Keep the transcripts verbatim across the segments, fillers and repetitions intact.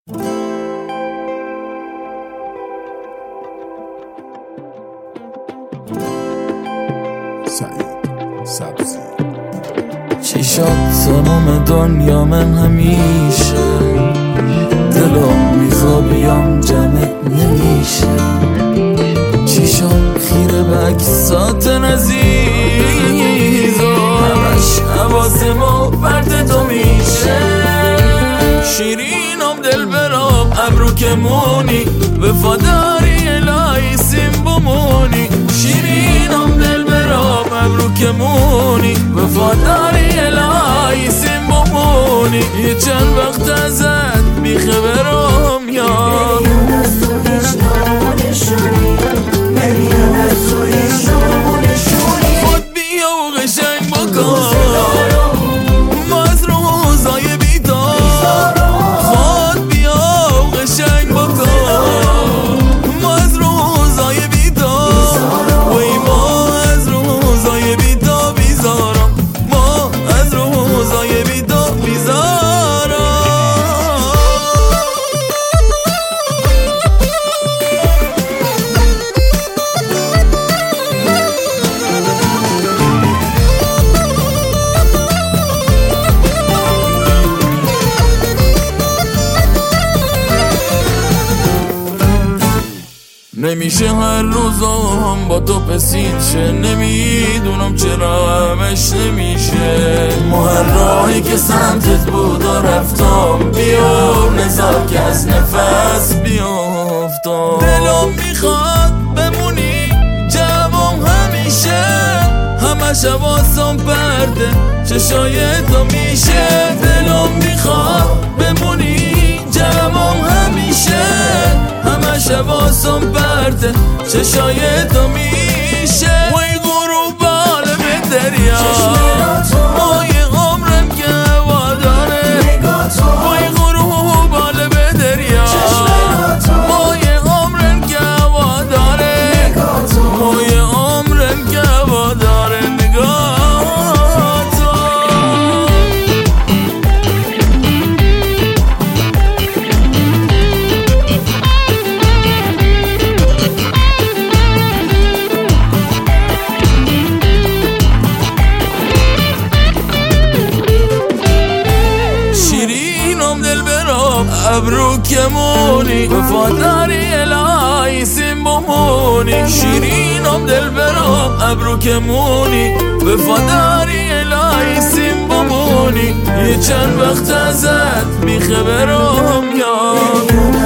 سعید سبزی. چی شد تمام دنیا من همیشه دلم میخواد بیام جمعت نمیشه. چی شد خیره به عکسات عزیز و همش حواسمو پرت تو میشه. شیرینم دل برام ابرو که مونی وفاداری الهی سیم بمونی. شیرینم دل برام ابرو که مونی وفاداری الهی سیم بمونی. یه چند وقت ازت بیخبرم یار خود بیا و قشنگ بکن ما از روزای بیدار. خود بیا و قشنگ بکن ما از روزای بیدار. وی ما از روزای بیدار بیزارم. ما از روزای بیدار بیزارم. نمیشه هر روزم با تو پسید شه. نمیدونم چرا همش نمیشه. ما هر راهی که سمتت بود و رفتم بیا نزار که از نفس بیافتم. دلم میخواد بمونی جوام همیشه همش حواسم پرده چشای تو میشه. دلم میخواد بمونی جوام همیشه همش حواسم پرده چشای تو میشه. وی غروب عالم دریا مای عمرم که هوا داره. وی غروب عالم دریا مای عمرم که هوا داره. مای عمرم که هوا داره. نگاه ابرو که مونی وفاداری الهی سیم بمونی. شیرینم دل برام ابرو که مونی وفاداری الهی سیم بمونی. یه چند وقت ازت بیخبرم یار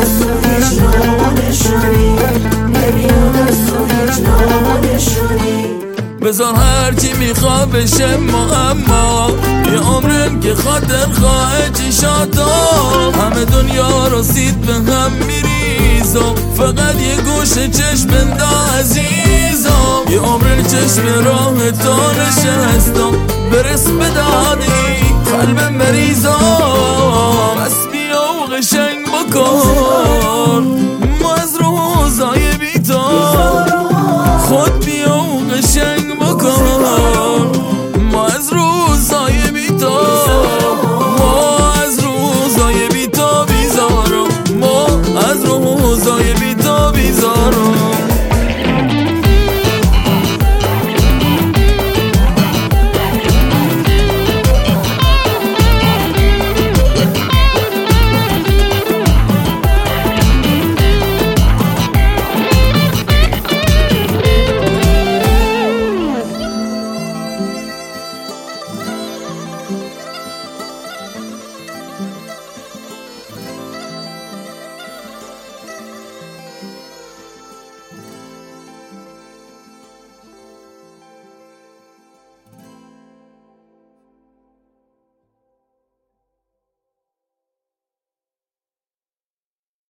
بذار هرچی میخوا بشه معما. یه عمرم که خاطر خواه چشاتم همه دنیا رو سید به هم میریزم. فقط یه گوش چشم بندا عزیزم. یه عمر چشم راه تو نشستم برس به دادی قلبم مریضم.